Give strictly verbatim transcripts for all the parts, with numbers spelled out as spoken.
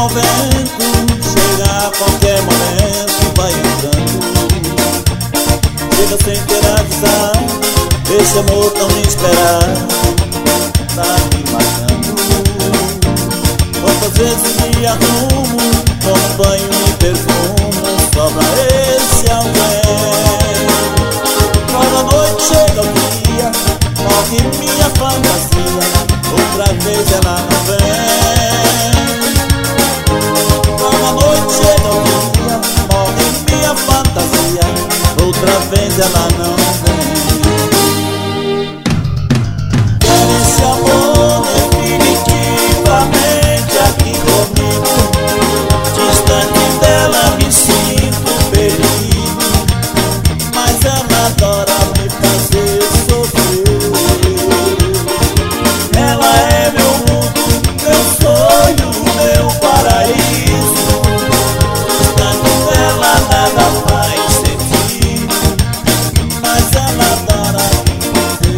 ao vento, chega a qualquer momento, vai entrando. Chega sem ter avisado, esse amor tão inesperado tá me matando. Quantas vezes me arrumo, tomo banho, me perfumo, só pra esse alguém. Quando a noite chega o dia, morre minha fantasia, outra vez ela não vem. Quando a noite chega o dia, morre minha fantasia, outra vez ela não vem. Quero esse amor definitivamente aqui comigo, distante dela me sinto perigo, mas ela adora me fazer sofrer. Ela é meu mundo, meu sonho, meu paraíso, distante dela nada faz sentido, mas ela adora me fazer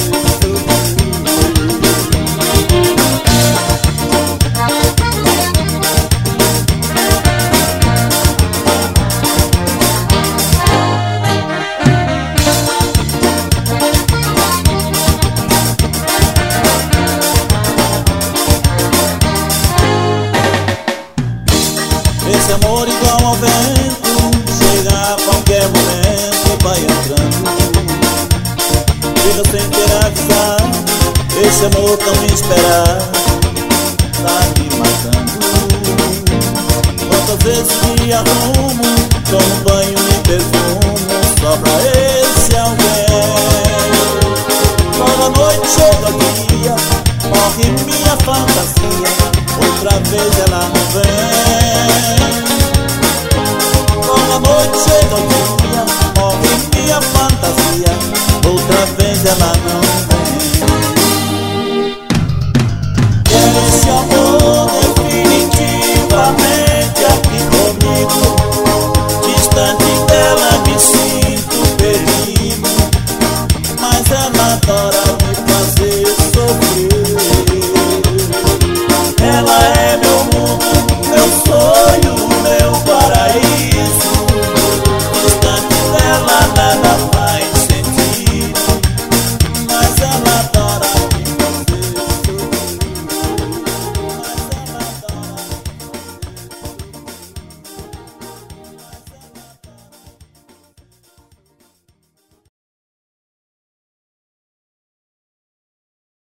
esse amor igual ao vento, chega a qualquer momento, vai entrando. Chega sem ter avisado, esse amor tão inesperado tá me matando. Quantas vezes me arrumo, tomo banho, me perfumo, só pra esse alguém. Quando a noite chega o dia, morre minha fantasia, outra vez ela não vem. Quando a noite chega o dia, morre minha fantasia, outra vez ela não